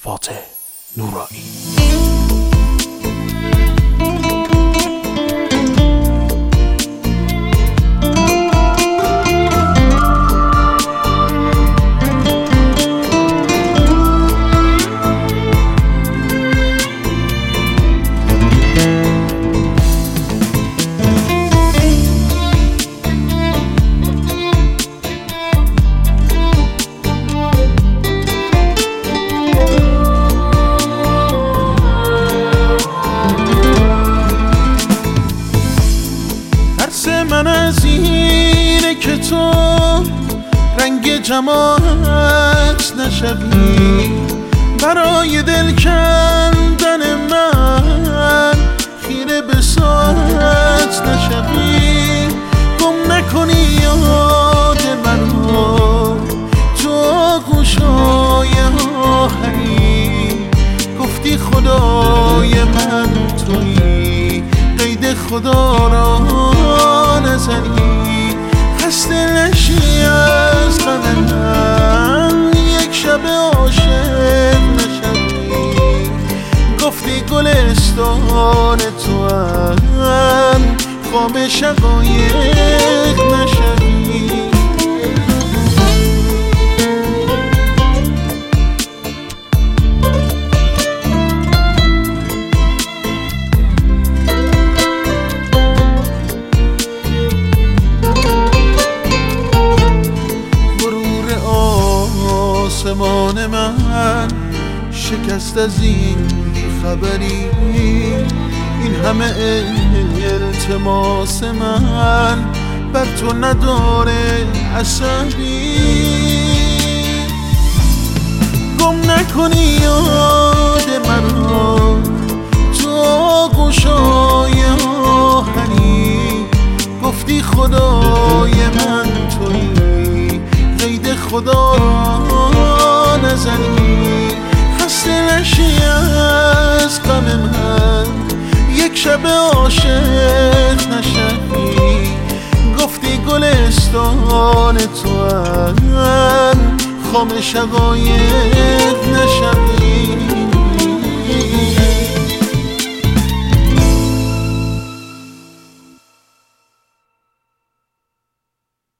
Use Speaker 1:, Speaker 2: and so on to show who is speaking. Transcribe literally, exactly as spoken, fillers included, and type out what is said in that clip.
Speaker 1: فاتح نورانی.
Speaker 2: من از اینه که تو رنگ جمالت نشوی، برای دل کندن من خیره به ساعت نشوی. گم نکنی یاد من رو تو گوشای آهنی، گفتی خدای من تویی، قید خدا را نزنی. خسته نشی از غم من، یک شب عاشق نشوی. گفتی گلستان تو هم خام شقایق نشوی. آسمان من شکست از این خبری، این همه التماس من بر تو نداره عصبی. گم نکنی یاد من رو تو گوشای آهنی، گفتی خدای من تویی، قید خدا را نزنی. خسته نشی از غم من، یک شب عاشق نشوی. گفتی گلستان تو هم خام شقایق